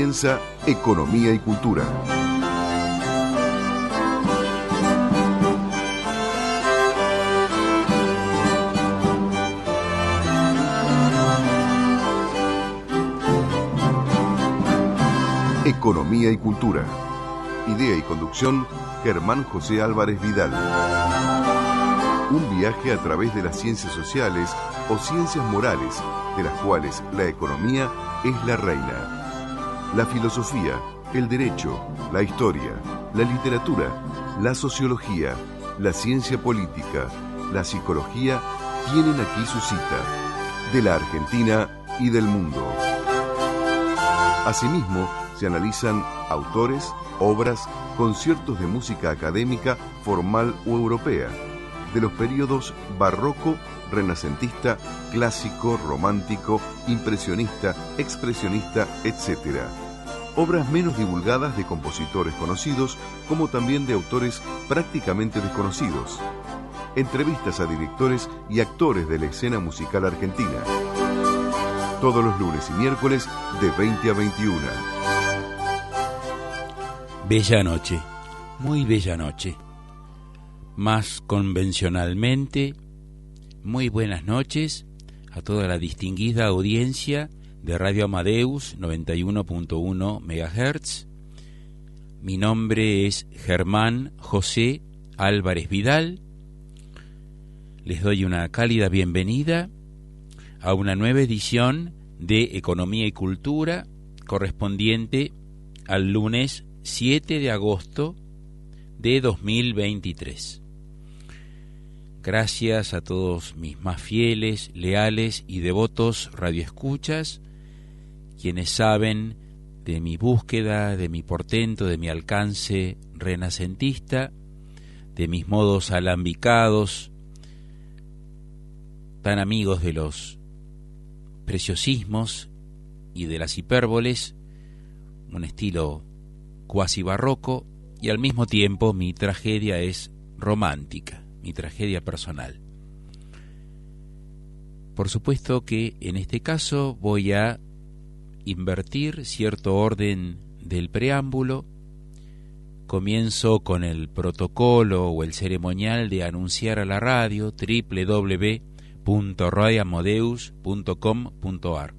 comienza Economía y Cultura. Economía y Cultura. Idea y conducción, Germán José Álvarez Vidal. Un viaje a través de las ciencias sociales o ciencias morales, de las cuales la economía es la reina. La filosofía, el derecho, la historia, la literatura, la sociología, la ciencia política, la psicología tienen aquí su cita, de la Argentina y del mundo. Asimismo, se analizan autores, obras, conciertos de música académica, formal o europea, de los períodos barroco, renacentista, clásico, romántico, impresionista, expresionista, etc. Obras menos divulgadas de compositores conocidos, como también de autores prácticamente desconocidos. Entrevistas a directores y actores de la escena musical argentina. Todos los lunes y miércoles de 20 a 21. Bella noche, muy bella noche. Más convencionalmente, muy buenas noches a toda la distinguida audiencia de Radio Amadeus 91.1 MHz. Mi nombre es Germán José Álvarez Vidal. Les doy una cálida bienvenida a una nueva edición de Economía y Cultura, correspondiente al lunes 7 de agosto de 2023. Gracias a todos mis más fieles, leales y devotos radioescuchas, quienes saben de mi búsqueda, de mi portento, de mi alcance renacentista, de mis modos alambicados, tan amigos de los preciosismos y de las hipérboles, un estilo cuasi barroco, y al mismo tiempo mi tragedia es romántica, mi tragedia personal. Por supuesto que en este caso voy a invertir cierto orden del preámbulo. Comienzo con el protocolo o el ceremonial de anunciar a la radio www.radioamadeus.com.ar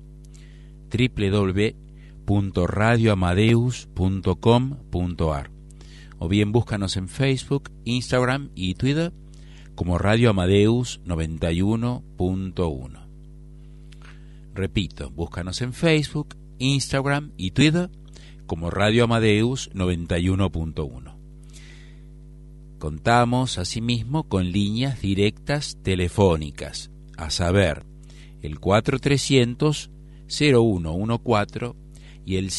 www.radioamadeus.com.ar o bien búscanos en Facebook, Instagram y Twitter como Radio Amadeus 91.1. Repito, búscanos en Facebook, Instagram y Twitter como Radio Amadeus 91.1. Contamos asimismo con líneas directas telefónicas, a saber, el 4300-0114 y el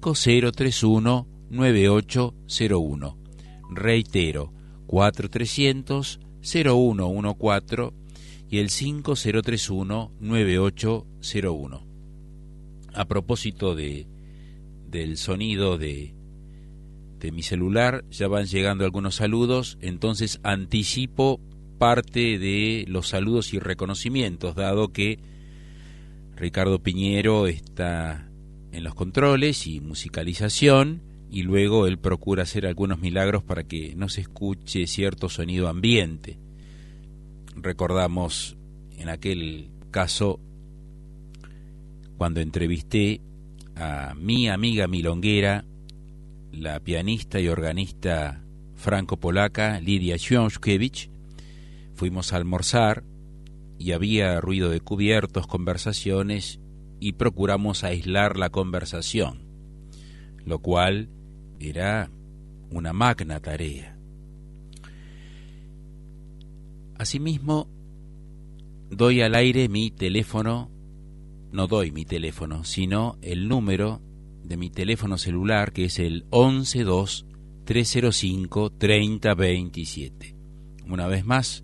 5031-9801. Reitero, 4300-0114 y el 5031-9801. A propósito del sonido de mi celular, ya van llegando algunos saludos, entonces anticipo parte de los saludos y reconocimientos, dado que Ricardo Piñero está en los controles y musicalización, y luego él procura hacer algunos milagros para que no se escuche cierto sonido ambiente. Recordamos en aquel caso cuando entrevisté a mi amiga milonguera, la pianista y organista franco-polaca Lidia Świąszkiewicz. Fuimos a almorzar y había ruido de cubiertos, conversaciones, y procuramos aislar la conversación, lo cual era una magna tarea. Asimismo, doy al aire mi teléfono, no doy mi teléfono, sino el número de mi teléfono celular, que es el 112-305-3027. Una vez más,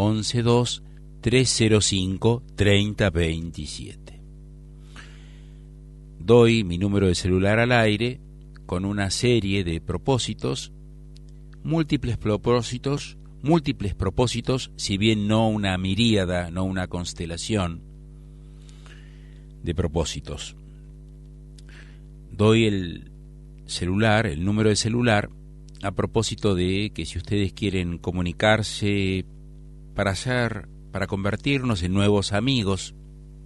112-305-3027. Doy mi número de celular al aire con una serie de propósitos, múltiples propósitos, si bien no una miríada, no una constelación de propósitos. doy el celular, el número de celular, a propósito de que si ustedes quieren comunicarse para convertirnos en nuevos amigos,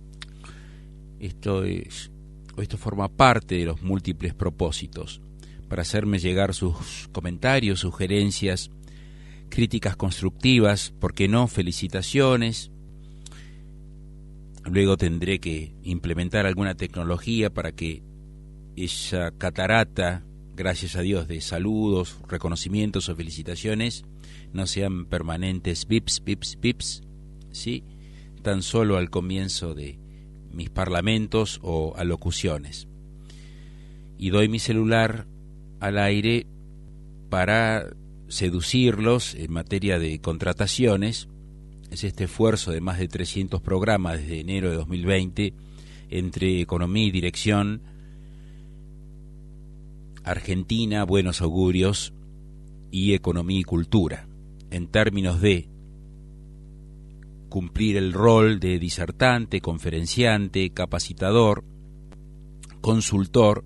esto forma parte de los múltiples propósitos, para hacerme llegar sus comentarios, sugerencias, críticas constructivas, ¿por qué no? Felicitaciones. Luego tendré que implementar alguna tecnología para que esa catarata, gracias a Dios, de saludos, reconocimientos o felicitaciones no sean permanentes bips, bips, bips, ¿sí? Tan solo al comienzo de mis parlamentos o alocuciones. Y doy mi celular al aire para seducirlos en materia de contrataciones. Es este esfuerzo de más de 300 programas desde enero de 2020 entre Economía y Dirección, Argentina, Buenos Augurios y Economía y Cultura, en términos de cumplir el rol de disertante, conferenciante, capacitador, consultor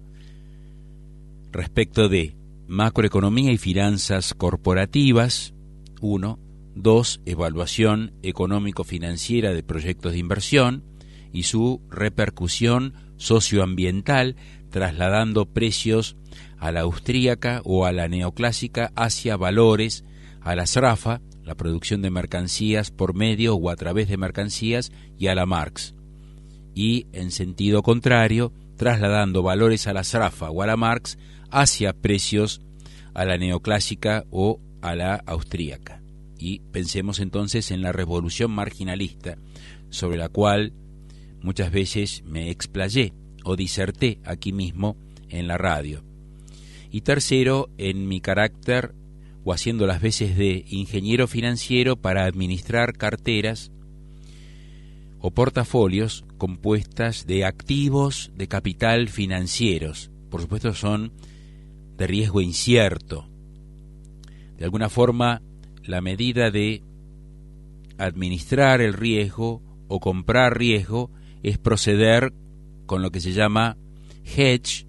respecto de macroeconomía y finanzas corporativas, 1, 2, evaluación económico-financiera de proyectos de inversión y su repercusión socioambiental, trasladando precios a la austríaca o a la neoclásica hacia valores, a la SRAFA, la producción de mercancías por medio o a través de mercancías, y a la Marx. Y en sentido contrario, trasladando valores a la SRAFA o a la Marx hacia precios a la neoclásica o a la austríaca. Y pensemos entonces en la revolución marginalista, sobre la cual muchas veces me explayé o diserté aquí mismo en la radio. Y tercero, en mi carácter o haciendo las veces de ingeniero financiero para administrar carteras o portafolios compuestas de activos de capital financieros. Por supuesto son de riesgo incierto. De alguna forma, la medida de administrar el riesgo o comprar riesgo es proceder con lo que se llama hedge,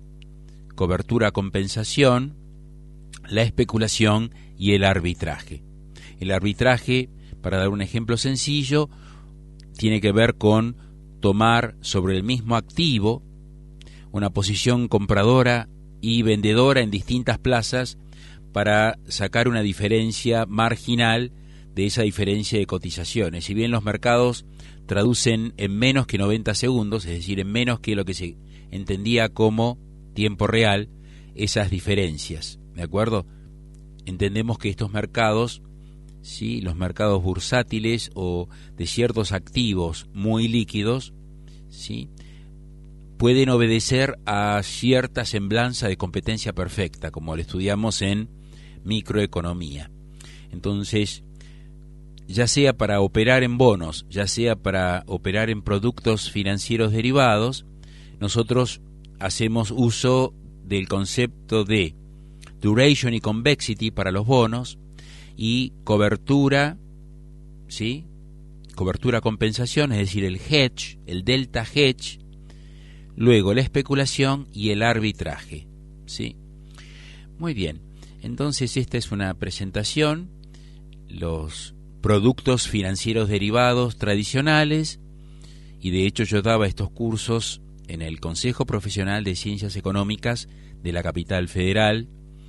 cobertura-compensación, la especulación y el arbitraje. El arbitraje, para dar un ejemplo sencillo, tiene que ver con tomar sobre el mismo activo una posición compradora y vendedora en distintas plazas para sacar una diferencia marginal de esa diferencia de cotizaciones. Si bien los mercados traducen en menos que 90 segundos, es decir, en menos que lo que se entendía como tiempo real, esas diferencias, ¿de acuerdo? Entendemos que estos mercados, ¿sí?, los mercados bursátiles o de ciertos activos muy líquidos, ¿sí?, pueden obedecer a cierta semblanza de competencia perfecta, como lo estudiamos en microeconomía. Entonces, ya sea para operar en bonos, ya sea para operar en productos financieros derivados, nosotros hacemos uso del concepto de duration y convexity para los bonos y cobertura, ¿sí?, cobertura-compensación, es decir, el hedge, el delta hedge, luego la especulación y el arbitraje, ¿sí? Muy bien, entonces esta es una presentación, los productos financieros derivados tradicionales, y de hecho yo daba estos cursos en el Consejo Profesional de Ciencias Económicas de la Capital Federal,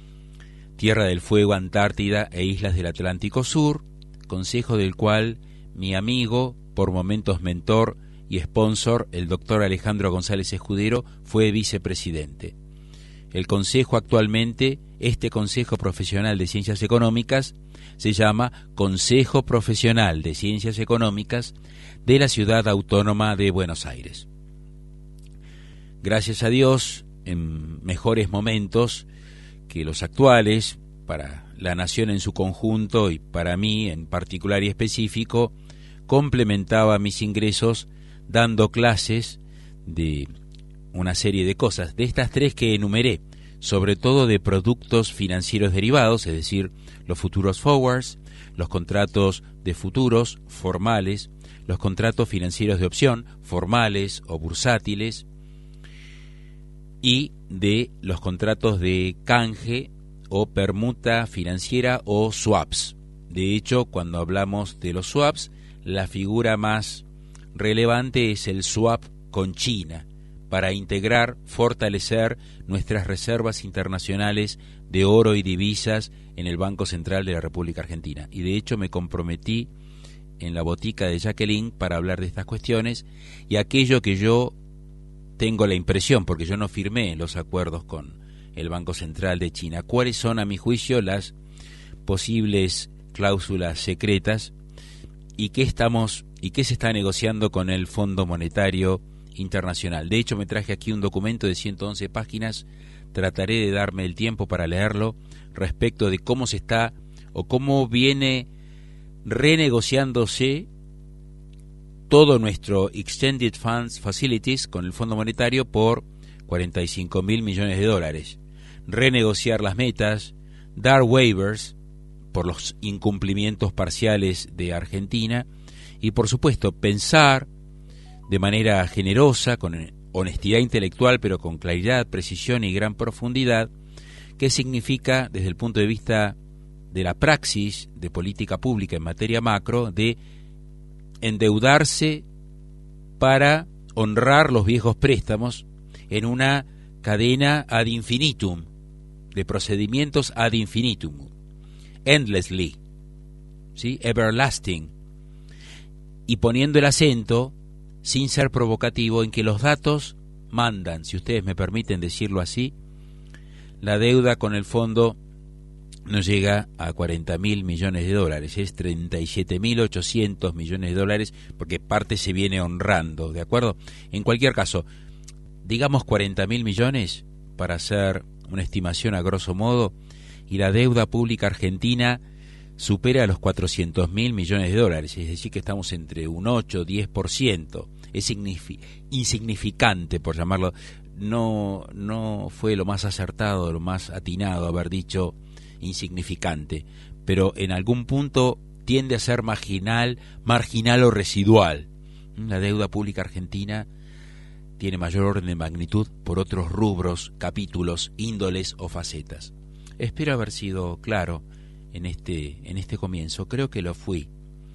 Tierra del Fuego, Antártida e Islas del Atlántico Sur, consejo del cual mi amigo, por momentos mentor y sponsor, el doctor Alejandro González Escudero, fue vicepresidente. El consejo actualmente, este Consejo Profesional de Ciencias Económicas, se llama Consejo Profesional de Ciencias Económicas de la Ciudad Autónoma de Buenos Aires. Gracias a Dios, en mejores momentos que los actuales, para la nación en su conjunto y para mí en particular y específico, complementaba mis ingresos dando clases de una serie de cosas, de estas tres que enumeré, sobre todo de productos financieros derivados, es decir, los futuros forwards, los contratos de futuros formales, los contratos financieros de opción formales o bursátiles, y de los contratos de canje o permuta financiera o swaps. De hecho, cuando hablamos de los swaps, la figura más relevante es el swap con China, para integrar, fortalecer nuestras reservas internacionales de oro y divisas en el Banco Central de la República Argentina. Y de hecho me comprometí en la botica de Jacqueline para hablar de estas cuestiones y aquello que yo tengo la impresión, porque yo no firmé los acuerdos con el Banco Central de China, cuáles son a mi juicio las posibles cláusulas secretas y qué se está negociando con el Fondo Monetario Internacional. De hecho, me traje aquí un documento de 111 páginas, trataré de darme el tiempo para leerlo, respecto de cómo se está o cómo viene renegociándose todo nuestro Extended Funds Facilities con el Fondo Monetario por 45.000 millones de dólares. Renegociar las metas, dar waivers por los incumplimientos parciales de Argentina y, por supuesto, pensar de manera generosa, con honestidad intelectual, pero con claridad, precisión y gran profundidad, qué significa desde el punto de vista de la praxis de política pública en materia macro, de endeudarse para honrar los viejos préstamos en una cadena ad infinitum, de procedimientos ad infinitum, endlessly, ¿sí? Everlasting, y poniendo el acento, sin ser provocativo, en que los datos mandan, si ustedes me permiten decirlo así. La deuda con el fondo no llega a 40.000 millones de dólares, es 37.800 millones de dólares, porque parte se viene honrando, ¿de acuerdo? En cualquier caso, digamos 40.000 millones para hacer una estimación a grosso modo, y la deuda pública argentina supera los 400.000 millones de dólares, es decir, que estamos entre un 8-10%. Es insignificante, por llamarlo. No fue lo más acertado, lo más atinado haber dicho insignificante, pero en algún punto tiende a ser marginal o residual. La deuda pública argentina tiene mayor orden de magnitud por otros rubros, capítulos, índoles o facetas. Espero haber sido claro en este comienzo. Creo que lo fui.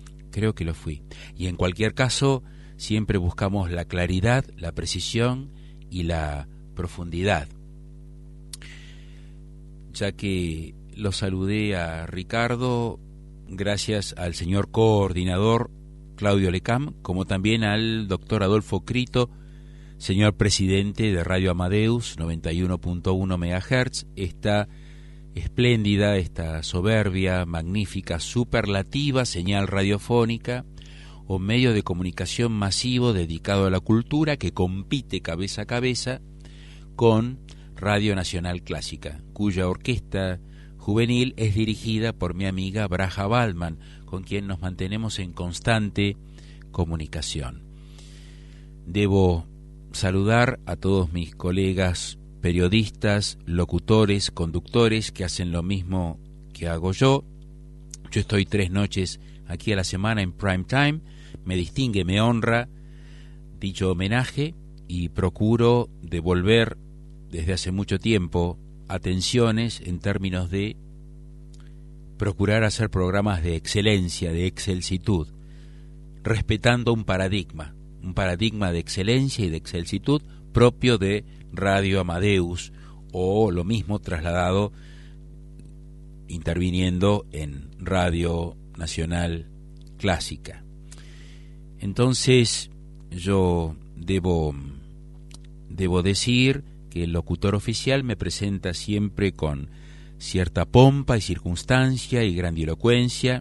Y en cualquier caso, siempre buscamos la claridad, la precisión y la profundidad. Ya que lo saludé a Ricardo, gracias al señor coordinador Claudio Lecam, como también al doctor Adolfo Crito, señor presidente de Radio Amadeus 91.1 MHz, esta espléndida, esta soberbia, magnífica, superlativa señal radiofónica o medio de comunicación masivo dedicado a la cultura que compite cabeza a cabeza con Radio Nacional Clásica, cuya orquesta juvenil es dirigida por mi amiga Braja Baldman, con quien nos mantenemos en constante comunicación. Debo saludar a todos mis colegas periodistas, locutores, conductores que hacen lo mismo que hago yo. Yo estoy 3 noches aquí a la semana en prime time, me distingue, me honra dicho homenaje y procuro devolver desde hace mucho tiempo atenciones en términos de procurar hacer programas de excelencia, de excelsitud, respetando un paradigma de excelencia y de excelsitud propio de Radio Amadeus, o lo mismo trasladado interviniendo en Radio Nacional Clásica. Entonces yo debo decir que el locutor oficial me presenta siempre con cierta pompa y circunstancia y grandilocuencia.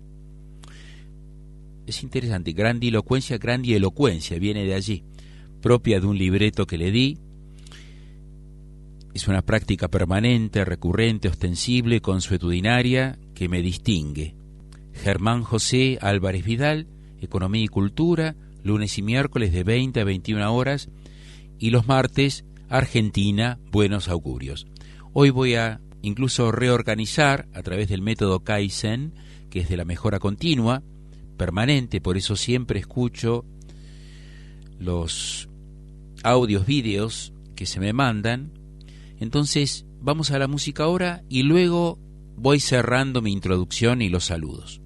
Es interesante, grandilocuencia, grandielocuencia, viene de allí, propia de un libreto que le di. Es una práctica permanente, recurrente, ostensible, consuetudinaria, que me distingue. Germán José Álvarez Vidal, Economía y Cultura, lunes y miércoles de 20 a 21 horas, y los martes, Argentina, Buenos Augurios. Hoy voy a incluso reorganizar a través del método Kaizen, que es de la mejora continua, permanente, por eso siempre escucho los audios, vídeos que se me mandan, Entonces, vamos a la música ahora y luego voy cerrando mi introducción y los saludos.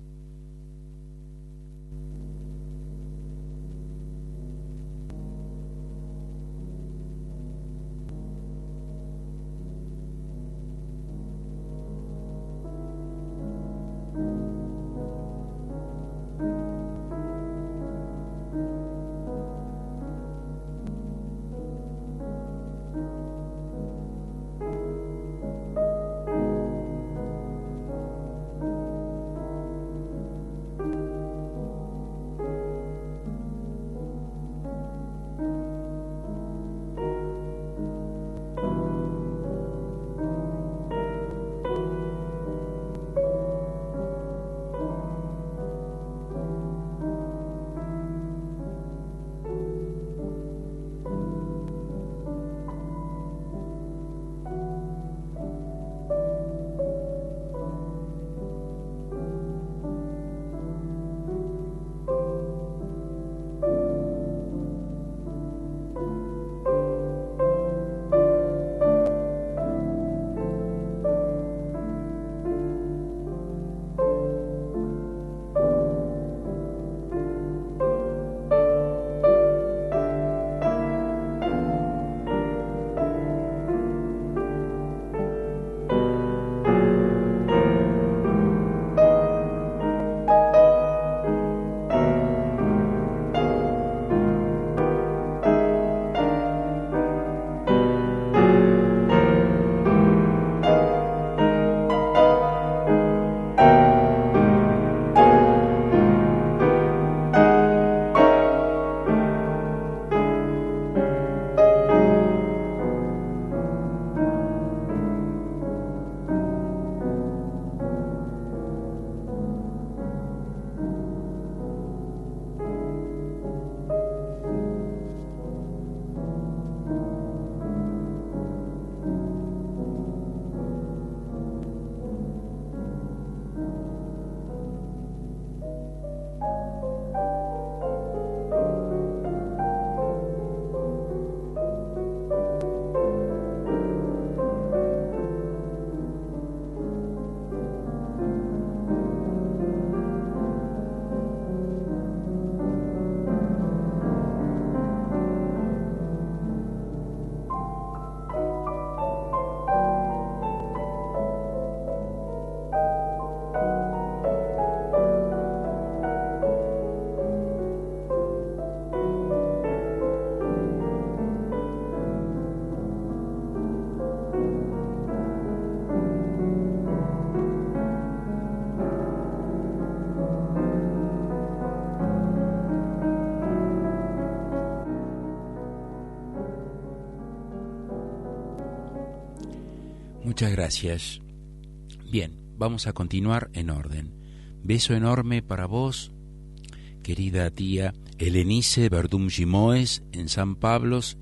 Muchas gracias. Bien, vamos a continuar en orden. Beso enorme para vos, querida tía Helenice Verdum Gimoes, en San Pablos.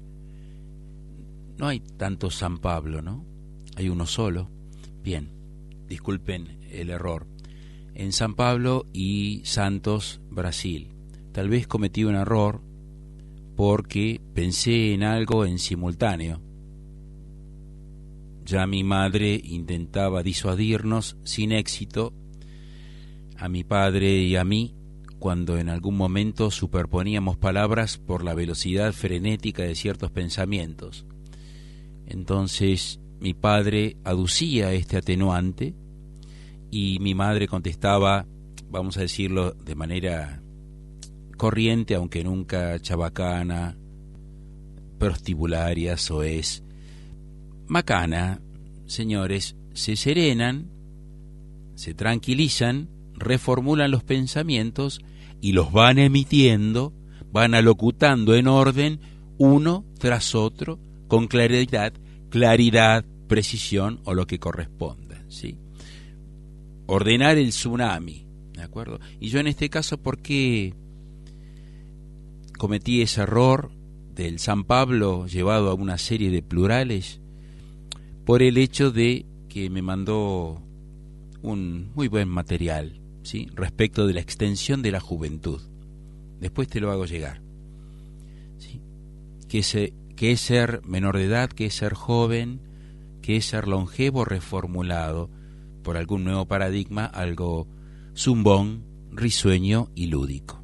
No hay tanto San Pablo, ¿no? Hay uno solo. Bien, disculpen el error. En San Pablo y Santos, Brasil. Tal vez cometí un error porque pensé en algo en simultáneo. Ya mi madre intentaba disuadirnos sin éxito a mi padre y a mí cuando en algún momento superponíamos palabras por la velocidad frenética de ciertos pensamientos. Entonces mi padre aducía este atenuante y mi madre contestaba, vamos a decirlo de manera corriente, aunque nunca chabacana, prostibularia, soez. Macana, señores, se serenan, se tranquilizan, reformulan los pensamientos y los van emitiendo, van alocutando en orden, uno tras otro, con claridad, precisión o lo que corresponda, ¿sí? Ordenar el tsunami, ¿de acuerdo? Y yo en este caso, ¿por qué cometí ese error del San Pablo llevado a una serie de plurales? Por el hecho de que me mandó un muy buen material, ¿sí?, respecto de la extensión de la juventud. Después te lo hago llegar, ¿sí? Que es ser menor de edad, que es ser joven, que es ser longevo reformulado por algún nuevo paradigma, algo zumbón, risueño y lúdico,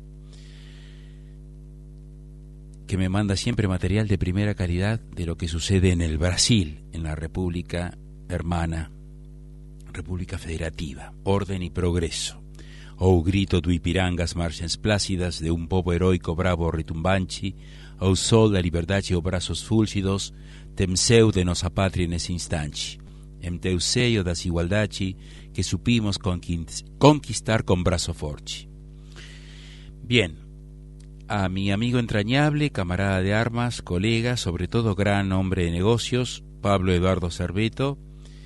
que me manda siempre material de primera calidad de lo que sucede en el Brasil, en la República Hermana, República Federativa, orden y progreso. Ou grito do Ipiranga as margens plácidas de un povo heroico bravo retumbante, ao sol da liberdade e os braços fúlgidos, temseu de nossa pátria nesse instante, em teu seio da igualdade que supimos conquistar con brazo forte. Bien, a mi amigo entrañable, camarada de armas, colega, sobre todo gran hombre de negocios, Pablo Eduardo Cerveto,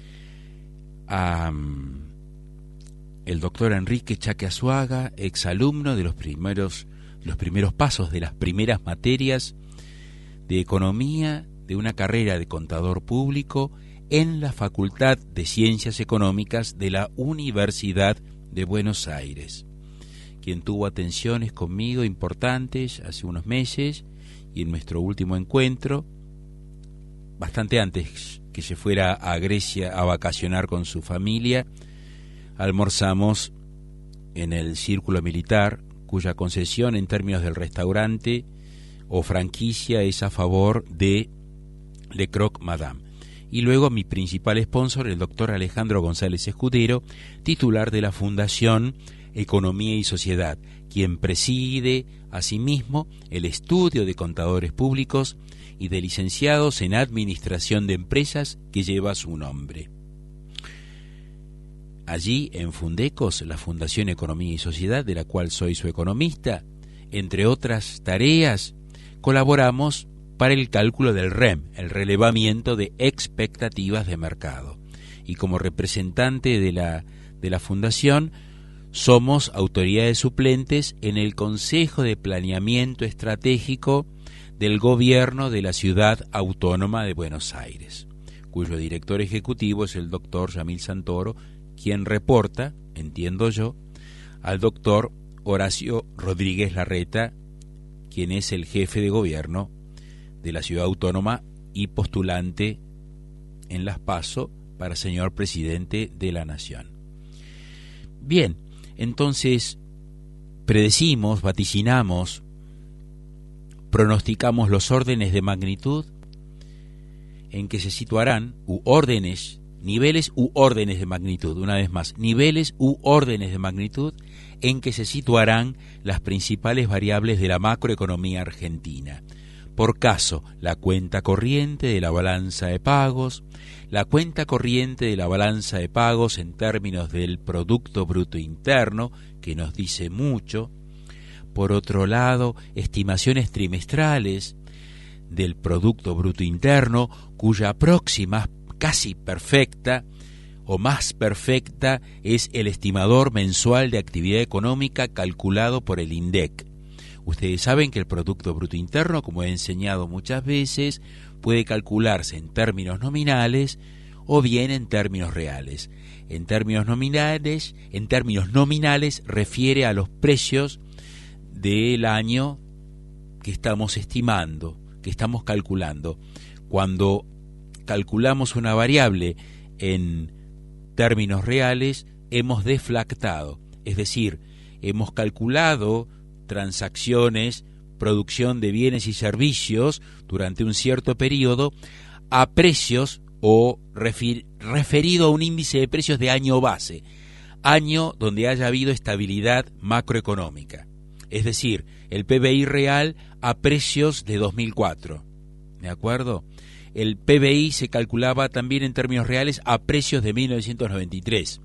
a el doctor Enrique Chaque Azuaga, exalumno de los primeros pasos de las primeras materias de economía de una carrera de contador público en la Facultad de Ciencias Económicas de la Universidad de Buenos Aires, quien tuvo atenciones conmigo importantes hace unos meses, y en nuestro último encuentro, bastante antes que se fuera a Grecia a vacacionar con su familia, almorzamos en el Círculo Militar, cuya concesión en términos del restaurante o franquicia es a favor de Le Croque Madame. Y luego mi principal sponsor, el doctor Alejandro González Escudero, titular de la Fundación Economía y Sociedad, quien preside asimismo el estudio de contadores públicos y de licenciados en Administración de Empresas que lleva su nombre. Allí, en Fundecos, la Fundación Economía y Sociedad, de la cual soy su economista, entre otras tareas, colaboramos para el cálculo del REM, el relevamiento de expectativas de mercado. Y como representante de la Fundación, somos autoridades suplentes en el Consejo de Planeamiento Estratégico del Gobierno de la Ciudad Autónoma de Buenos Aires, cuyo director ejecutivo es el doctor Yamil Santoro, quien reporta, entiendo yo, al doctor Horacio Rodríguez Larreta, quien es el jefe de gobierno de la Ciudad Autónoma y postulante en las PASO para señor presidente de la Nación. Bien, entonces predecimos, vaticinamos, pronosticamos los órdenes de magnitud en que se situarán, niveles u órdenes de magnitud, una vez más, niveles u órdenes de magnitud en que se situarán las principales variables de la macroeconomía argentina. Por caso, la cuenta corriente de la balanza de pagos, la cuenta corriente de la balanza de pagos en términos del Producto Bruto Interno, que nos dice mucho. Por otro lado, estimaciones trimestrales del Producto Bruto Interno, cuya próxima, casi perfecta o más perfecta, es el estimador mensual de actividad económica calculado por el INDEC. Ustedes saben que el Producto Bruto Interno, como he enseñado muchas veces, puede calcularse en términos nominales o bien en términos reales. En términos nominales refiere a los precios del año que estamos estimando, que estamos calculando. Cuando calculamos una variable en términos reales, hemos deflactado, es decir, hemos calculado transacciones, producción de bienes y servicios durante un cierto periodo a precios o referido a un índice de precios de año base, año donde haya habido estabilidad macroeconómica, es decir, el PBI real a precios de 2004, ¿de acuerdo? El PBI se calculaba también en términos reales a precios de 1993.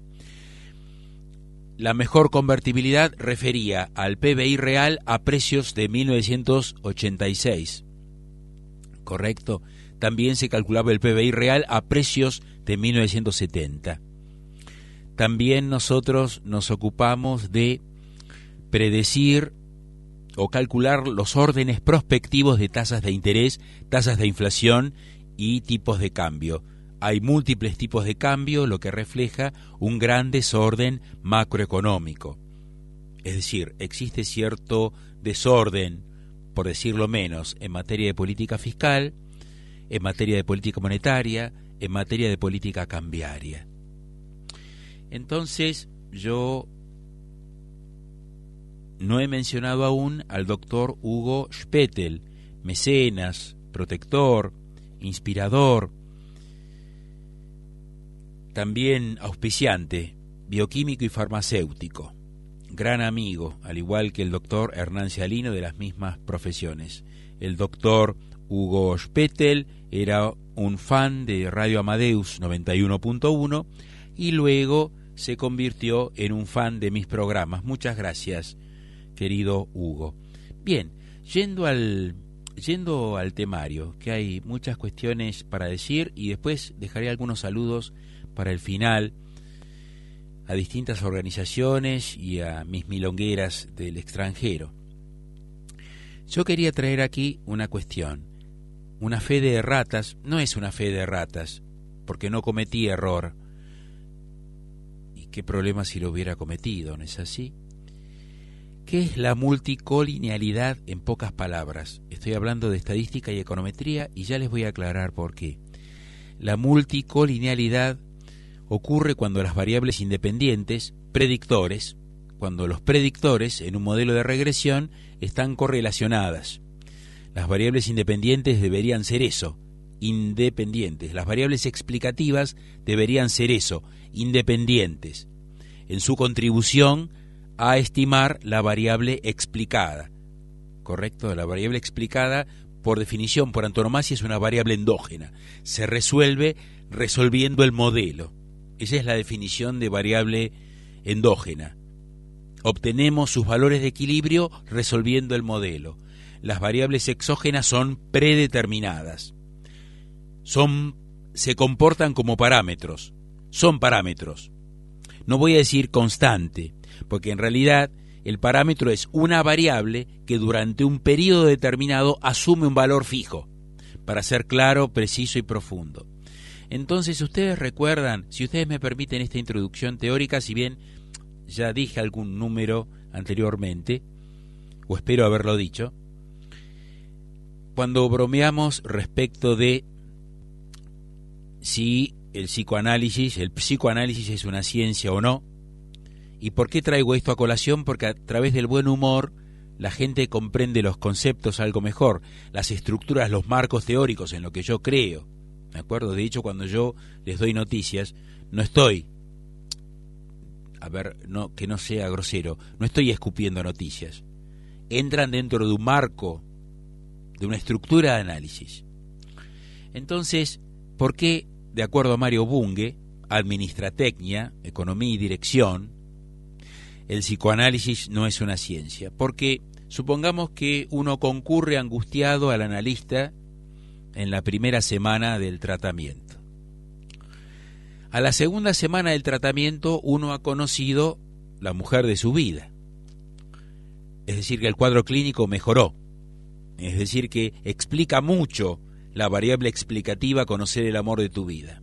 La mejor convertibilidad refería al PBI real a precios de 1986. ¿Correcto? También se calculaba el PBI real a precios de 1970. También nosotros nos ocupamos de predecir o calcular los órdenes prospectivos de tasas de interés, tasas de inflación y tipos de cambio. Hay múltiples tipos de cambio, lo que refleja un gran desorden macroeconómico. Es decir, existe cierto desorden, por decirlo menos, en materia de política fiscal, en materia de política monetaria, en materia de política cambiaria. Entonces, yo no he mencionado aún al doctor Hugo Spettel, mecenas, protector, inspirador, también auspiciante, bioquímico y farmacéutico, gran amigo, al igual que el doctor Hernán Cialino, de las mismas profesiones. El doctor Hugo Spettel era un fan de Radio Amadeus 91.1 y luego se convirtió en un fan de mis programas. Muchas gracias, querido Hugo. Bien, yendo al temario, que hay muchas cuestiones para decir, y después dejaré algunos saludos para el final a distintas organizaciones y a mis milongueras del extranjero. Yo quería traer aquí una cuestión. Una fe de erratas no es una fe de erratas, porque no cometí error. ¿Y qué problema si lo hubiera cometido, no es así? ¿Qué es la multicolinealidad en pocas palabras? Estoy hablando de estadística y econometría y ya les voy a aclarar por qué. La multicolinealidad ocurre cuando las variables independientes, predictores, cuando los predictores en un modelo de regresión están correlacionadas. Las variables independientes deberían ser eso, independientes. Las variables explicativas deberían ser eso, independientes, en su contribución a estimar la variable explicada. ¿Correcto? La variable explicada, por definición, por antonomasia, es una variable endógena. Se resuelve resolviendo el modelo. Esa es la definición de variable endógena. Obtenemos sus valores de equilibrio resolviendo el modelo. Las variables exógenas son predeterminadas. Se comportan como parámetros. Son parámetros. No voy a decir constante, porque en realidad el parámetro es una variable que durante un periodo determinado asume un valor fijo, para ser claro, preciso y profundo. Entonces, ustedes recuerdan, si ustedes me permiten esta introducción teórica, si bien ya dije algún número anteriormente, o espero haberlo dicho, cuando bromeamos respecto de si el psicoanálisis es una ciencia o no. ¿Y por qué traigo esto a colación? Porque a través del buen humor la gente comprende los conceptos algo mejor, las estructuras, los marcos teóricos en lo que yo creo. ¿De acuerdo? De hecho, cuando yo les doy noticias, no estoy, que no sea grosero, no estoy escupiendo noticias. Entran dentro de un marco, de una estructura de análisis. Entonces, ¿por qué, de acuerdo a Mario Bunge, administratecnia, economía y dirección, el psicoanálisis no es una ciencia? Porque supongamos que uno concurre angustiado al analista en la primera semana del tratamiento. A la segunda semana del tratamiento uno ha conocido la mujer de su vida. Es decir, que el cuadro clínico mejoró. Es decir, que explica mucho la variable explicativa conocer el amor de tu vida.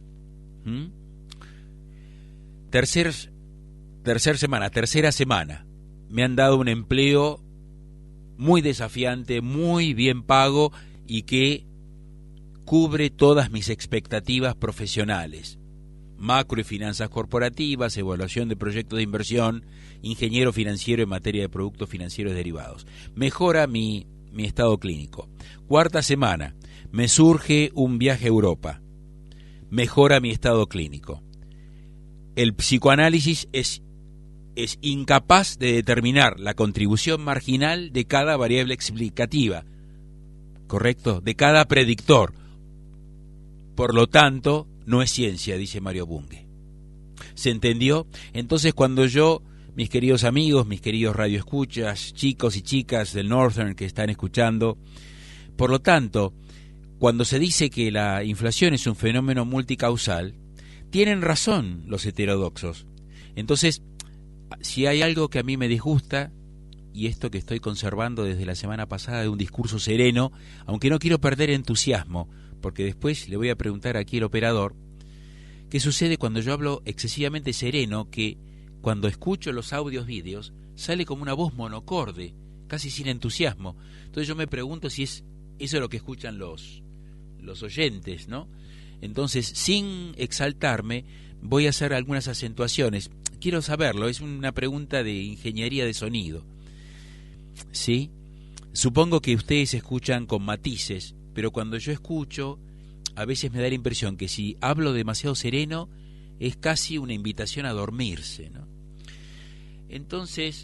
Tercera semana, me han dado un empleo muy desafiante, muy bien pago y que cubre todas mis expectativas profesionales. Macro y finanzas corporativas, evaluación de proyectos de inversión, ingeniero financiero en materia de productos financieros derivados. Mejora mi estado clínico. Cuarta semana, me surge un viaje a Europa. Mejora mi estado clínico. El psicoanálisis es incapaz de determinar la contribución marginal de cada variable explicativa, ¿correcto? De cada predictor. Por lo tanto, no es ciencia, dice Mario Bunge. ¿Se entendió? Entonces, cuando yo, mis queridos amigos, mis queridos radioescuchas, chicos y chicas del Northern que están escuchando, por lo tanto, cuando se dice que la inflación es un fenómeno multicausal, tienen razón los heterodoxos. Entonces, si hay algo que a mí me disgusta, y esto que estoy conservando desde la semana pasada de un discurso sereno, aunque no quiero perder entusiasmo, porque después le voy a preguntar aquí al operador, ¿qué sucede cuando yo hablo excesivamente sereno, que cuando escucho los audios vídeos sale como una voz monocorde, casi sin entusiasmo? Entonces yo me pregunto si es eso lo que escuchan los oyentes, ¿no? Entonces, sin exaltarme, voy a hacer algunas acentuaciones. Quiero saberlo, es una pregunta de ingeniería de sonido. ¿Sí? Supongo que ustedes escuchan con matices, pero cuando yo escucho, a veces me da la impresión que si hablo demasiado sereno, es casi una invitación a dormirse, ¿no? Entonces,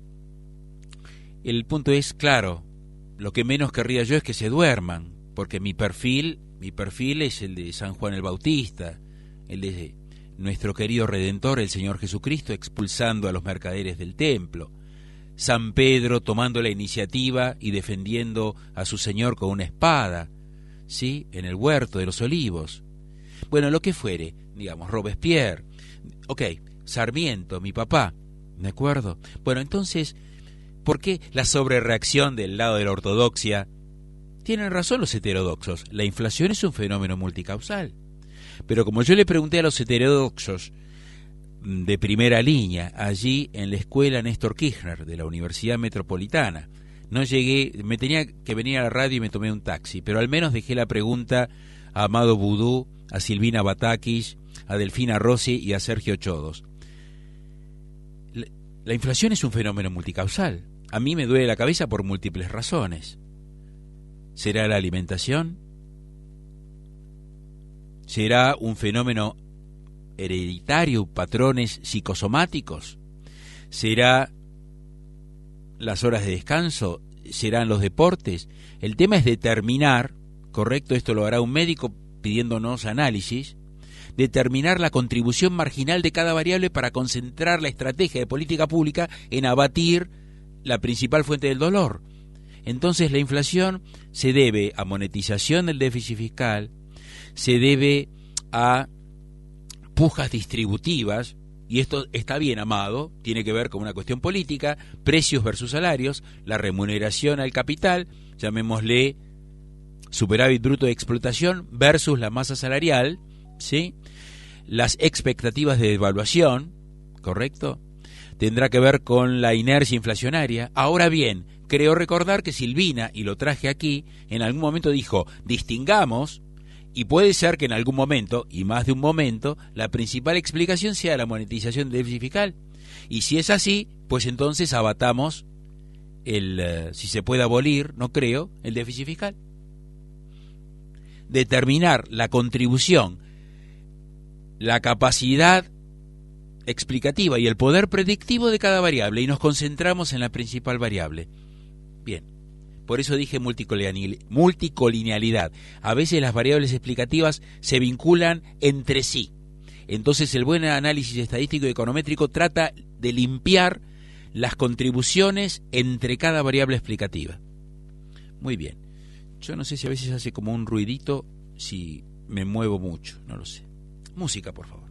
el punto es, claro, lo que menos querría yo es que se duerman, porque mi perfil es el de San Juan el Bautista, el de nuestro querido Redentor, el Señor Jesucristo, expulsando a los mercaderes del templo, San Pedro tomando la iniciativa y defendiendo a su Señor con una espada, ¿sí?, en el huerto de los olivos. Bueno, lo que fuere, digamos, Robespierre, ok, Sarmiento, mi papá, ¿de acuerdo? Bueno, entonces, ¿por qué la sobrereacción del lado de la ortodoxia? Tienen razón los heterodoxos, la inflación es un fenómeno multicausal. Pero como yo le pregunté a los heterodoxos de primera línea, allí en la escuela Néstor Kirchner de la Universidad Metropolitana, no llegué, me tenía que venir a la radio y me tomé un taxi, pero al menos dejé la pregunta a Amado Boudou, a Silvina Batakis, a Delfina Rossi y a Sergio Chodos. La inflación es un fenómeno multicausal. A mí me duele la cabeza por múltiples razones. ¿Será la alimentación? ¿Será un fenómeno hereditario, patrones psicosomáticos? ¿Será las horas de descanso? ¿Serán los deportes? El tema es determinar, correcto, esto lo hará un médico pidiéndonos análisis, determinar la contribución marginal de cada variable para concentrar la estrategia de política pública en abatir la principal fuente del dolor. Entonces la inflación se debe a monetización del déficit fiscal, se debe a pujas distributivas, y esto está bien, Amado, tiene que ver con una cuestión política, precios versus salarios, la remuneración al capital, llamémosle superávit bruto de explotación versus la masa salarial, ¿sí? Las expectativas de devaluación, ¿correcto? Tendrá que ver con la inercia inflacionaria. Ahora bien, creo recordar que Silvina, y lo traje aquí, en algún momento dijo, distingamos, y puede ser que en algún momento, y más de un momento, la principal explicación sea la monetización del déficit fiscal. Y si es así, pues entonces abatamos si se puede abolir, no creo, el déficit fiscal. Determinar la contribución, la capacidad explicativa y el poder predictivo de cada variable, y nos concentramos en la principal variable. Bien, por eso dije multicolinealidad. A veces las variables explicativas se vinculan entre sí. Entonces el buen análisis estadístico y econométrico trata de limpiar las contribuciones entre cada variable explicativa. Muy bien. Yo no sé si a veces hace como un ruidito si me muevo mucho, no lo sé. Música, por favor.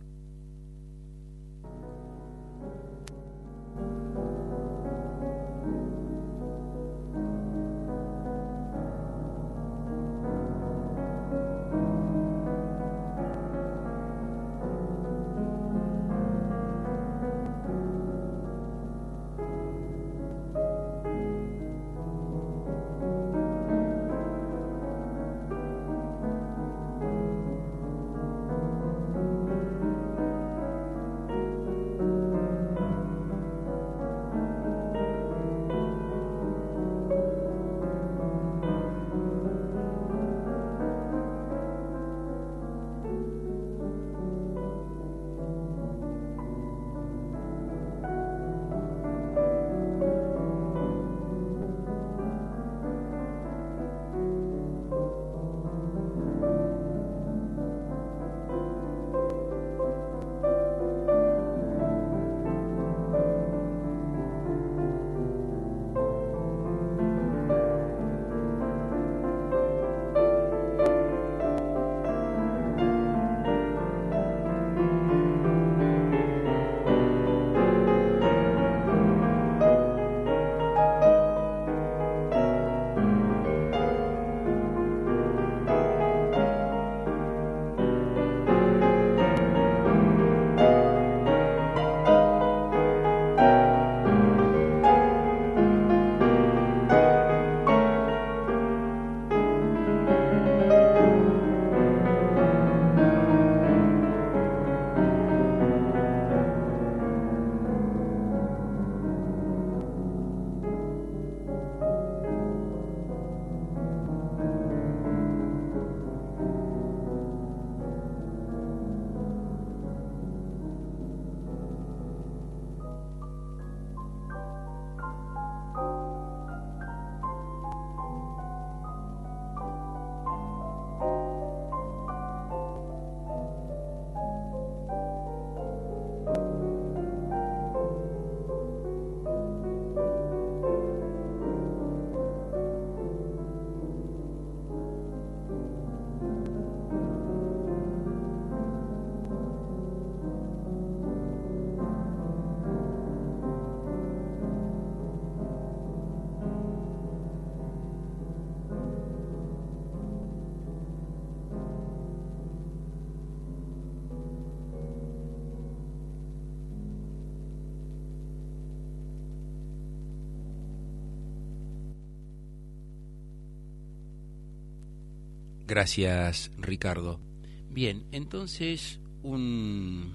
Gracias, Ricardo. Bien, entonces un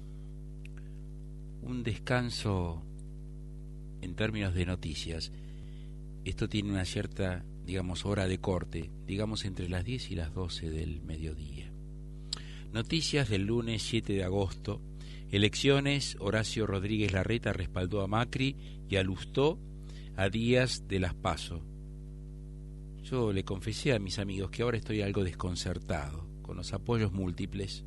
descanso en términos de noticias. Esto tiene una cierta, digamos, hora de corte, digamos entre las 10 y las 12 del mediodía. Noticias del lunes 7 de agosto. Elecciones, Horacio Rodríguez Larreta respaldó a Macri y a Lustó a días de las PASO. Yo le confesé a mis amigos que ahora estoy algo desconcertado con los apoyos múltiples.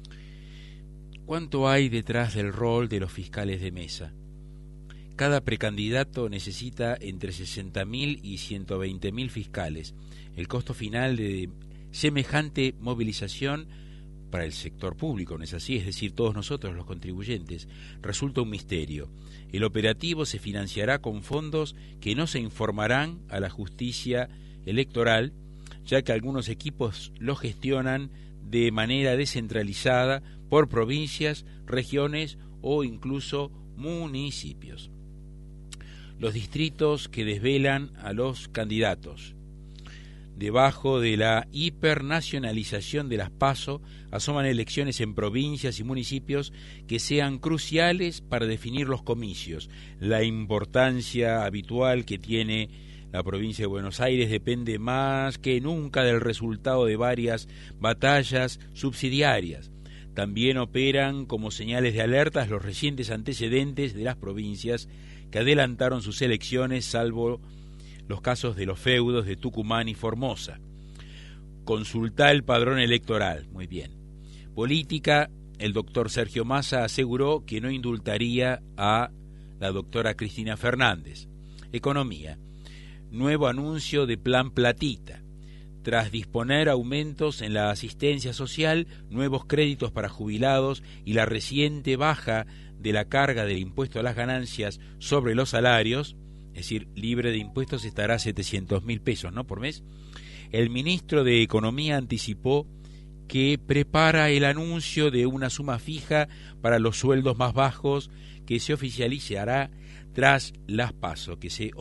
¿Cuánto hay detrás del rol de los fiscales de mesa? Cada precandidato necesita entre 60.000 y 120.000 fiscales. El costo final de semejante movilización para el sector público, ¿no es así? Es decir, todos nosotros los contribuyentes, resulta un misterio. El operativo se financiará con fondos que no se informarán a la justicia electoral, ya que algunos equipos lo gestionan de manera descentralizada por provincias, regiones o incluso municipios. Los distritos que desvelan a los candidatos. Debajo de la hipernacionalización de las PASO asoman elecciones en provincias y municipios que sean cruciales para definir los comicios. La importancia habitual que tiene la provincia de Buenos Aires depende más que nunca del resultado de varias batallas subsidiarias. También operan como señales de alerta los recientes antecedentes de las provincias que adelantaron sus elecciones, salvo los casos de los feudos de Tucumán y Formosa. Consulta el padrón electoral. Muy bien. Política, el doctor Sergio Massa aseguró que no indultaría a la doctora Cristina Fernández. Economía, nuevo anuncio de Plan Platita. Tras disponer aumentos en la asistencia social, nuevos créditos para jubilados y la reciente baja de la carga del impuesto a las ganancias sobre los salarios, es decir, libre de impuestos estará a 700.000 pesos, ¿no?, por mes. El ministro de Economía anticipó que prepara el anuncio de una suma fija para los sueldos más bajos que se oficializará tras las PASO,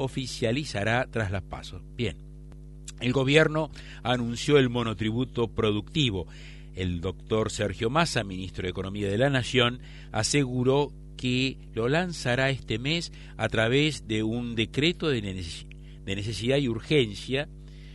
Bien. El gobierno anunció el monotributo productivo. El doctor Sergio Massa, ministro de Economía de la Nación, aseguró que lo lanzará este mes a través de un decreto de necesidad y urgencia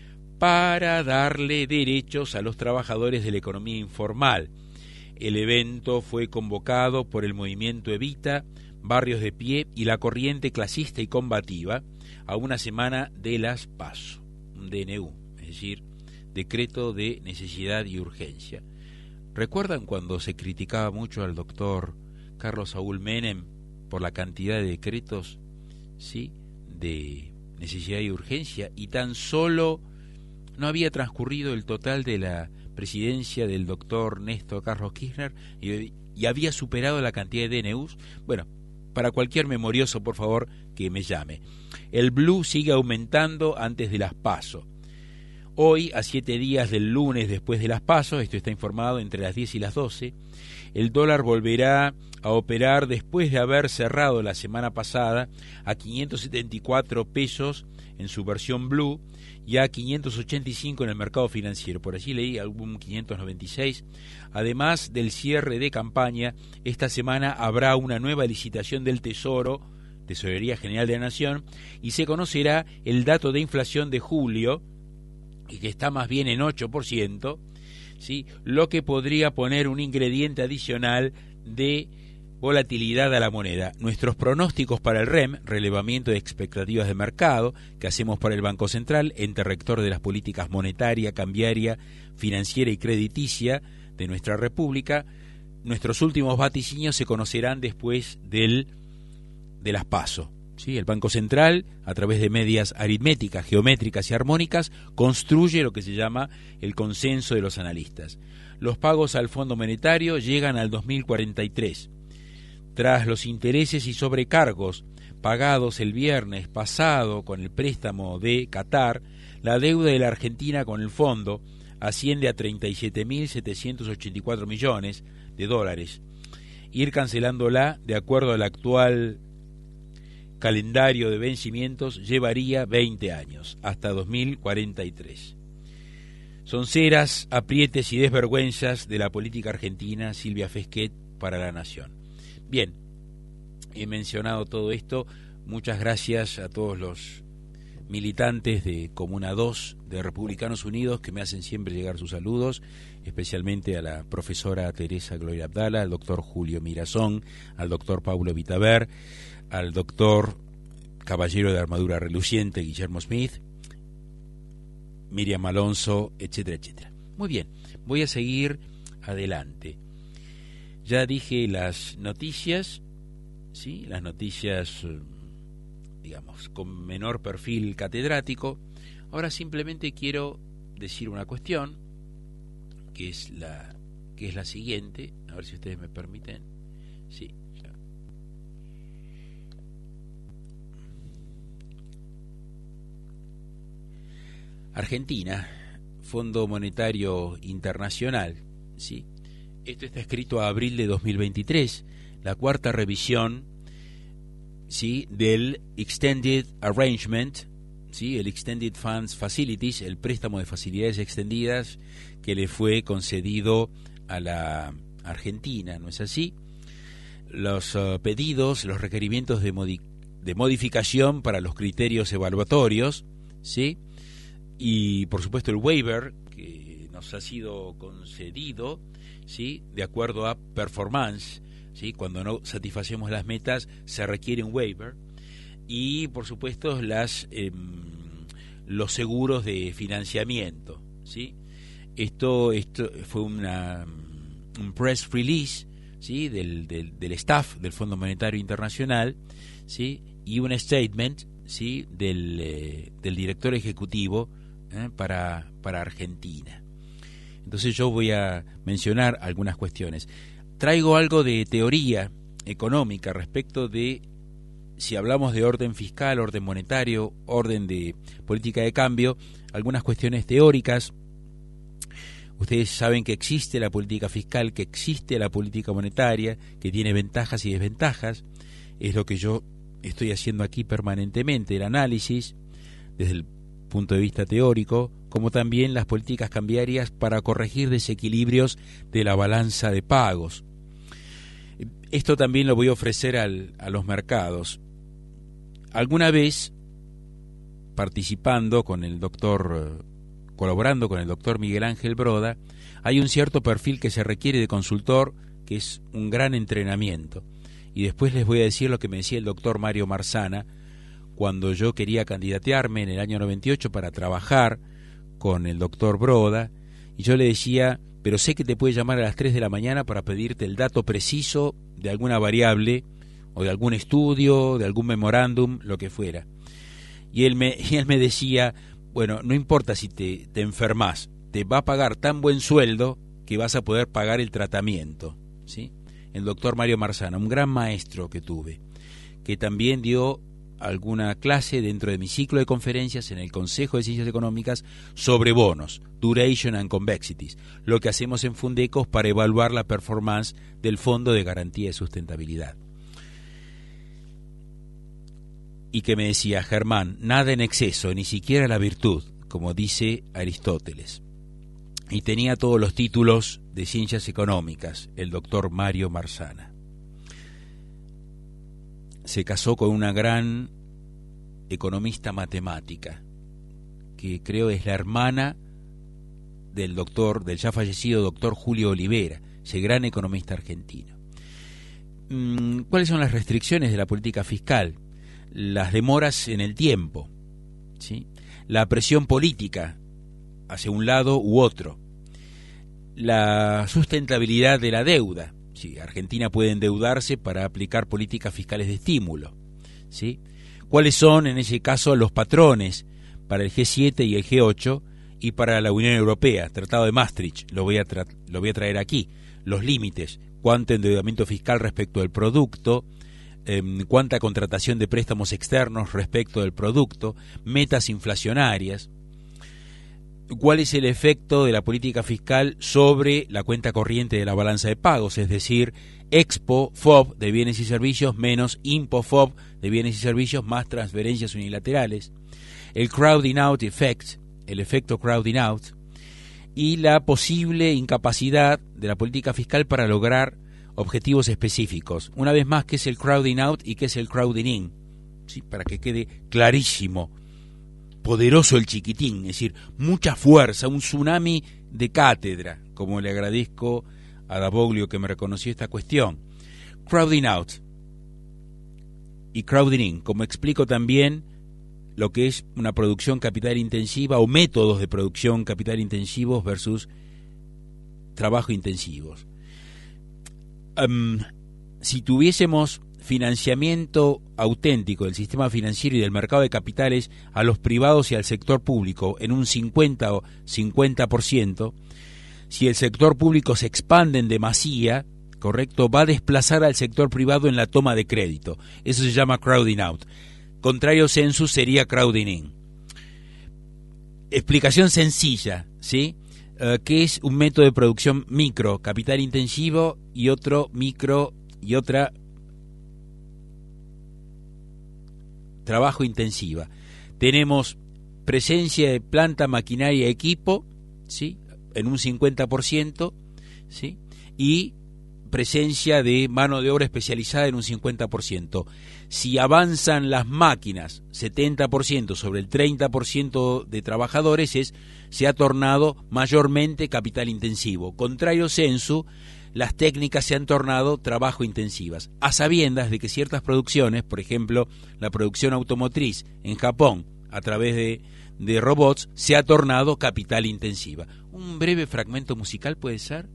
para darle derechos a los trabajadores de la economía informal. El evento fue convocado por el movimiento Evita, Barrios de Pie y la corriente clasista y combativa a una semana de las PASO, un DNU, es decir, decreto de necesidad y urgencia. ¿Recuerdan cuando se criticaba mucho al doctor Carlos Saúl Menem por la cantidad de decretos, sí, de necesidad y urgencia, y tan solo no había transcurrido el total de la presidencia del doctor Néstor Carlos Kirchner y había superado la cantidad de DNUs? Bueno, para cualquier memorioso, por favor, que me llame. El blue sigue aumentando antes de las PASO. Hoy, a 7 días del lunes después de las PASO, esto está informado entre las 10 y las 12, el dólar volverá a operar después de haber cerrado la semana pasada a 574 pesos en su versión blue y a 585 en el mercado financiero. Por allí leí algún 596. Además del cierre de campaña, esta semana habrá una nueva licitación del Tesoro, Tesorería General de la Nación, y se conocerá el dato de inflación de julio, y que está más bien en 8%, ¿sí?, lo que podría poner un ingrediente adicional de volatilidad a la moneda. Nuestros pronósticos para el REM, relevamiento de expectativas de mercado, que hacemos para el Banco Central, ente rector de las políticas monetaria, cambiaria, financiera y crediticia de nuestra República, nuestros últimos vaticinios se conocerán después de las PASO. ¿Sí? El Banco Central, a través de medias aritméticas, geométricas y armónicas, construye lo que se llama el consenso de los analistas. Los pagos al Fondo Monetario llegan al 2043. Tras los intereses y sobrecargos pagados el viernes pasado con el préstamo de Qatar, la deuda de la Argentina con el fondo asciende a 37.784 millones de dólares. Ir cancelándola, de acuerdo al actual calendario de vencimientos, llevaría 20 años, hasta 2043. Sonceras, aprietes y desvergüenzas de la política argentina, Silvia Fesquet para La Nación. Bien, he mencionado todo esto. Muchas gracias a todos los militantes de Comuna 2 de Republicanos Unidos que me hacen siempre llegar sus saludos, especialmente a la profesora Teresa Gloria Abdala, al doctor Julio Mirazón, al doctor Paulo Vitaver, al doctor Caballero de Armadura Reluciente Guillermo Smith, Miriam Alonso, etcétera, etcétera. Muy bien, voy a seguir adelante. Ya dije las noticias, ¿sí? Las noticias, digamos, con menor perfil catedrático. Ahora simplemente quiero decir una cuestión, que es la siguiente. A ver si ustedes me permiten. Sí. Argentina, Fondo Monetario Internacional, ¿sí? Esto está escrito a abril de 2023, la cuarta revisión, ¿sí?, del Extended Arrangement, ¿sí?, el Extended Funds Facilities, el préstamo de facilidades extendidas que le fue concedido a la Argentina, ¿no es así? Los pedidos, los requerimientos de modificación para los criterios evaluatorios, ¿sí?, y por supuesto el waiver que nos ha sido concedido, ¿sí?, de acuerdo a performance, ¿sí?, cuando no satisfacemos las metas se requiere un waiver, y por supuesto los seguros de financiamiento, ¿sí? Esto fue un press release, ¿sí?, del staff del Fondo Monetario Internacional, ¿sí?, y un statement, ¿sí?, del director ejecutivo para Argentina. Entonces yo voy a mencionar algunas cuestiones. Traigo algo de teoría económica respecto de, si hablamos de orden fiscal, orden monetario, orden de política de cambio, algunas cuestiones teóricas. Ustedes saben que existe la política fiscal, que existe la política monetaria, que tiene ventajas y desventajas. Es lo que yo estoy haciendo aquí permanentemente, el análisis desde el punto de vista teórico, como también las políticas cambiarias para corregir desequilibrios de la balanza de pagos. Esto también lo voy a ofrecer a los mercados. Alguna vez, participando con el doctor, colaborando con el doctor Miguel Ángel Broda, hay un cierto perfil que se requiere de consultor, que es un gran entrenamiento. Y después les voy a decir lo que me decía el doctor Mario Marzana, cuando yo quería candidatearme en el año 98 para trabajar con el doctor Broda, y yo le decía, pero sé que te puede llamar a las 3 de la mañana para pedirte el dato preciso de alguna variable, o de algún estudio, de algún memorándum, lo que fuera. Y él me decía, bueno, no importa si te enfermas, te va a pagar tan buen sueldo que vas a poder pagar el tratamiento, ¿sí? El doctor Mario Marzana, un gran maestro que tuve, que también dio alguna clase dentro de mi ciclo de conferencias en el Consejo de Ciencias Económicas sobre bonos, duration and convexities, lo que hacemos en Fundecos para evaluar la performance del Fondo de Garantía de Sustentabilidad. Y que me decía, Germán, nada en exceso, ni siquiera la virtud, como dice Aristóteles. Y tenía todos los títulos de Ciencias Económicas, el doctor Mario Marzana. Se casó con una gran economista matemática, que creo es la hermana del ya fallecido doctor Julio Olivera, ese gran economista argentino. ¿Cuáles son las restricciones de la política fiscal? Las demoras en el tiempo, ¿sí?, la presión política hacia un lado u otro, la sustentabilidad de la deuda. Sí, Argentina puede endeudarse para aplicar políticas fiscales de estímulo, ¿sí? ¿Cuáles son, en ese caso, los patrones para el G7 y el G8 y para la Unión Europea? Tratado de Maastricht, lo voy a traer aquí. Los límites, cuánto endeudamiento fiscal respecto del producto, cuánta contratación de préstamos externos respecto del producto, metas inflacionarias. ¿Cuál es el efecto de la política fiscal sobre la cuenta corriente de la balanza de pagos? Es decir, Expo-FOB de bienes y servicios menos Impo-FOB de bienes y servicios más transferencias unilaterales. El crowding out effect, el efecto crowding out. y la posible incapacidad de la política fiscal para lograr objetivos específicos. Una vez más, ¿qué es el crowding out y qué es el crowding in? ¿Sí? Para que quede clarísimo. Poderoso el chiquitín, es decir, mucha fuerza, un tsunami de cátedra, como le agradezco a Daboglio que me reconoció esta cuestión. Crowding out y crowding in, como explico también lo que es una producción capital intensiva o métodos de producción capital intensivos versus trabajo intensivos. Si tuviésemos financiamiento auténtico del sistema financiero y del mercado de capitales a los privados y al sector público en un 50 o 50%, si el sector público se expande en demasía, correcto, va a desplazar al sector privado en la toma de crédito. Eso se llama crowding out. Contrario sensu sería crowding in. Explicación sencilla, ¿sí? Que es un método de producción micro, capital intensivo, y otro micro y otra trabajo intensiva. Tenemos presencia de planta, maquinaria, equipo, ¿sí? En un 50%, ¿sí? Y presencia de mano de obra especializada en un 50%. Si avanzan las máquinas 70% sobre el 30% de trabajadores, se ha tornado mayormente capital intensivo. Contrario sensu, las técnicas se han tornado trabajo intensivas, a sabiendas de que ciertas producciones, por ejemplo, la producción automotriz en Japón, a través de robots, se ha tornado capital intensiva. Un breve fragmento musical puede ser.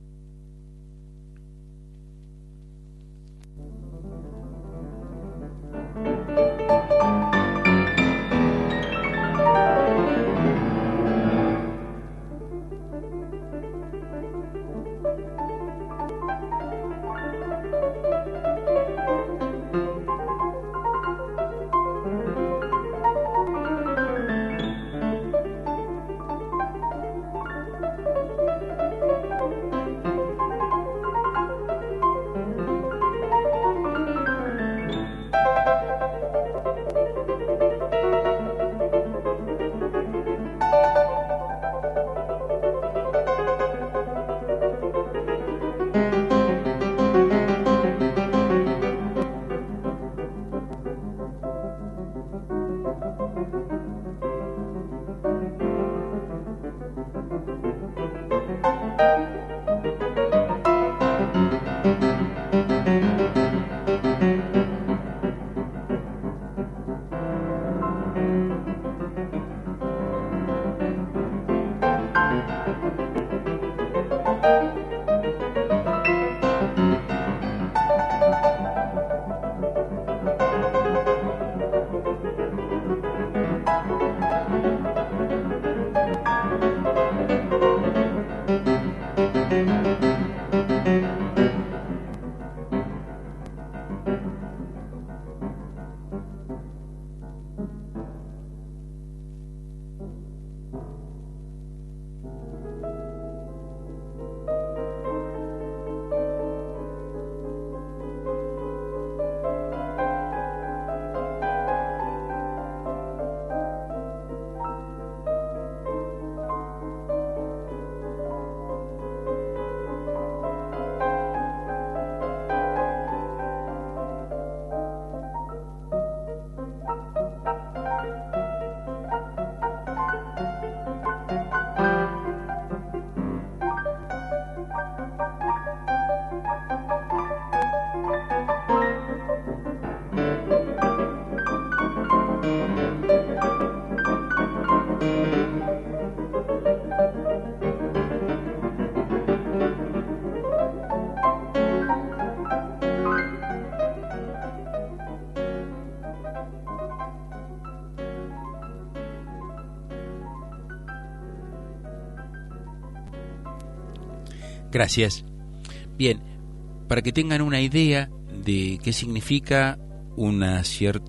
Gracias. Bien, para que tengan una idea de qué significa una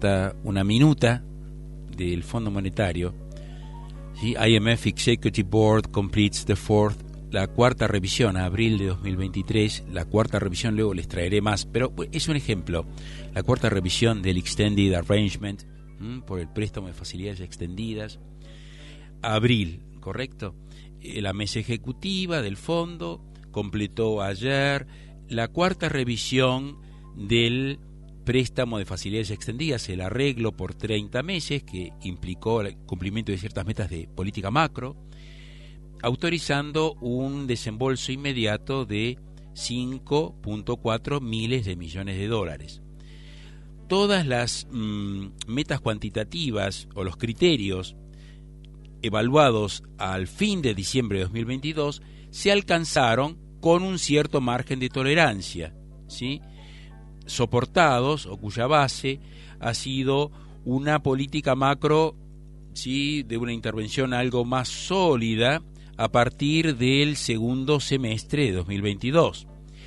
minuta del Fondo Monetario, ¿sí? IMF Executive Board completes la cuarta revisión a abril de 2023, la cuarta revisión, luego les traeré más, pero es un ejemplo, la cuarta revisión del Extended Arrangement, por el préstamo de facilidades extendidas, abril, ¿correcto? La mesa ejecutiva del fondo completó ayer la cuarta revisión del préstamo de facilidades extendidas, el arreglo por 30 meses que implicó el cumplimiento de ciertas metas de política macro, autorizando un desembolso inmediato de 5.4 miles de millones de dólares. Todas las metas cuantitativas o los criterios evaluados al fin de diciembre de 2022 se alcanzaron con un cierto margen de tolerancia, ¿sí?, soportados o cuya base ha sido una política macro, ¿sí?, de una intervención algo más sólida a partir del segundo semestre de 2022.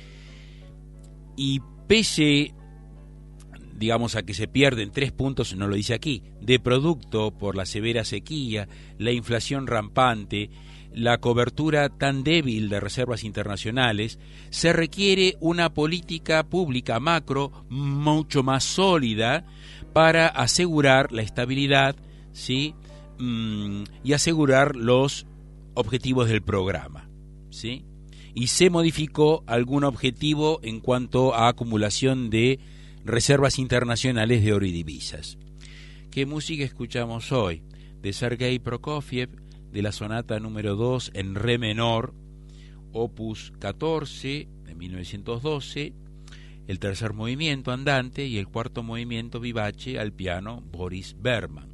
Y pese, digamos, a que se pierden 3 puntos, no lo dice aquí, de producto por la severa sequía, la inflación rampante, la cobertura tan débil de reservas internacionales, se requiere una política pública macro mucho más sólida para asegurar la estabilidad, ¿sí?, y asegurar los objetivos del programa, ¿sí? Y se modificó algún objetivo en cuanto a acumulación de reservas internacionales de oro y divisas. ¿Qué música escuchamos hoy? De Sergei Prokofiev, de la sonata número 2 en re menor, opus 14 de 1912, el tercer movimiento andante y el cuarto movimiento vivace al piano Boris Berman.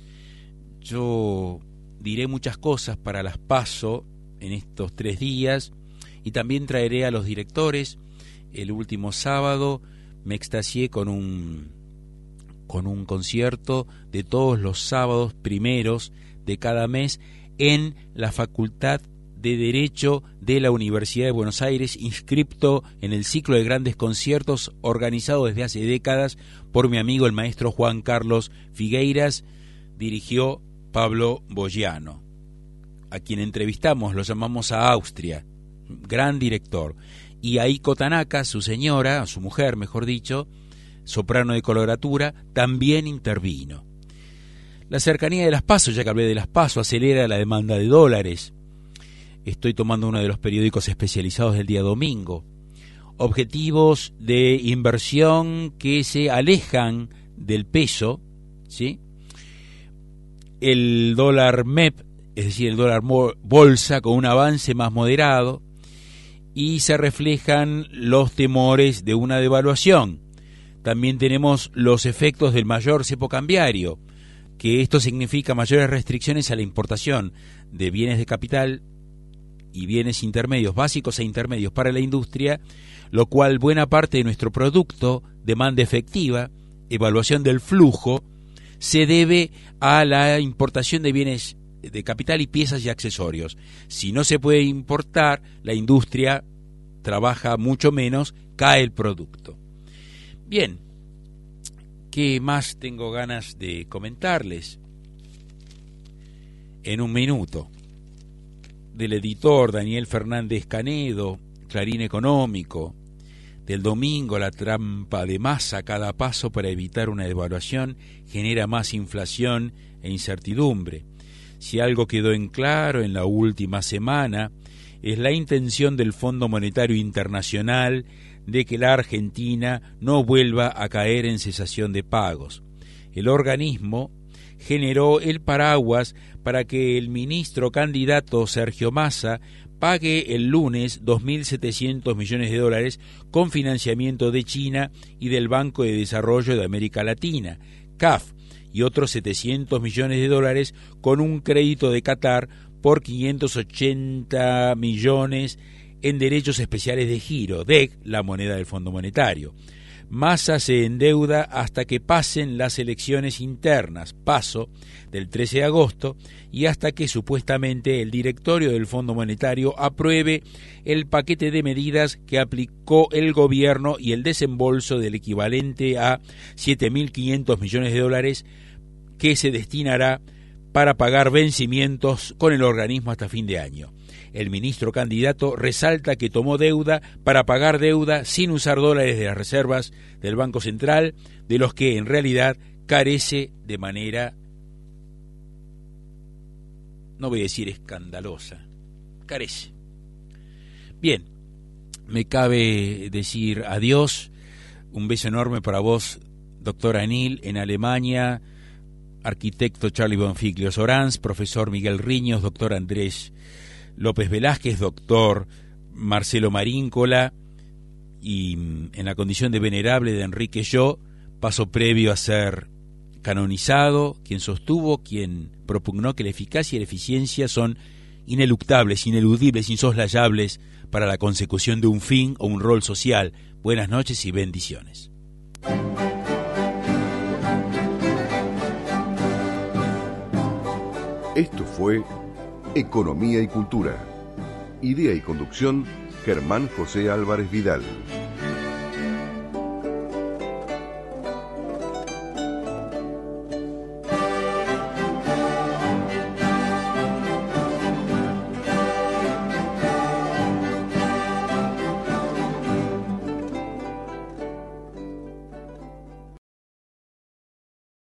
Yo diré muchas cosas para las PASO en estos 3 días y también traeré a los directores. El último sábado me extasié con un concierto de todos los sábados primeros de cada mes en la Facultad de Derecho de la Universidad de Buenos Aires, inscripto en el ciclo de grandes conciertos organizado desde hace décadas por mi amigo el maestro Juan Carlos Figueiras. Dirigió Pablo Bogiano, a quien entrevistamos, lo llamamos a Austria, gran director, y Aiko Tanaka, su señora, su mujer mejor dicho, soprano de coloratura, también intervino. La cercanía de las PASO, ya que hablé de las PASO, acelera la demanda de dólares. Estoy tomando uno de los periódicos especializados del día domingo. Objetivos de inversión que se alejan del peso, ¿sí? El dólar MEP, es decir, el dólar bolsa, con un avance más moderado, y se reflejan los temores de una devaluación. También tenemos los efectos del mayor cepo cambiario, que esto significa mayores restricciones a la importación de bienes de capital y bienes intermedios, básicos e intermedios para la industria, lo cual buena parte de nuestro producto, demanda efectiva, evaluación del flujo, se debe a la importación de bienes de capital y piezas y accesorios. Si no se puede importar, la industria trabaja mucho menos, cae el producto. Bien, ¿qué más tengo ganas de comentarles? En un minuto. Del editor Daniel Fernández Canedo, Clarín Económico, del domingo, la trampa de Massa, cada paso para evitar una devaluación genera más inflación e incertidumbre. Si algo quedó en claro en la última semana, es la intención del Fondo Monetario Internacional de que la Argentina no vuelva a caer en cesación de pagos. El organismo generó el paraguas para que el ministro candidato Sergio Massa pague el lunes 2.700 millones de dólares con financiamiento de China y del Banco de Desarrollo de América Latina, CAF, y otros 700 millones de dólares con un crédito de Qatar por 580 millones en derechos especiales de giro, DEG, la moneda del Fondo Monetario. Massa se endeuda hasta que pasen las elecciones internas, PASO, del 13 de agosto, y hasta que supuestamente el directorio del Fondo Monetario apruebe el paquete de medidas que aplicó el gobierno y el desembolso del equivalente a 7.500 millones de dólares que se destinará para pagar vencimientos con el organismo hasta fin de año. El ministro candidato resalta que tomó deuda para pagar deuda sin usar dólares de las reservas del Banco Central, de los que en realidad carece de manera, no voy a decir escandalosa, carece. Bien, me cabe decir adiós, un beso enorme para vos, doctor Anil, en Alemania, arquitecto Charlie Bonfiglio Sorans, profesor Miguel Riños, doctor Andrés López Velázquez, doctor Marcelo Maríncola, y en la condición de venerable de Enrique Yo, paso previo a ser canonizado, quien sostuvo, quien propugnó que la eficacia y la eficiencia son ineluctables, ineludibles, insoslayables para la consecución de un fin o un rol social. Buenas noches y bendiciones. Esto fue Economía y Cultura. Idea y conducción, Germán José Álvarez Vidal.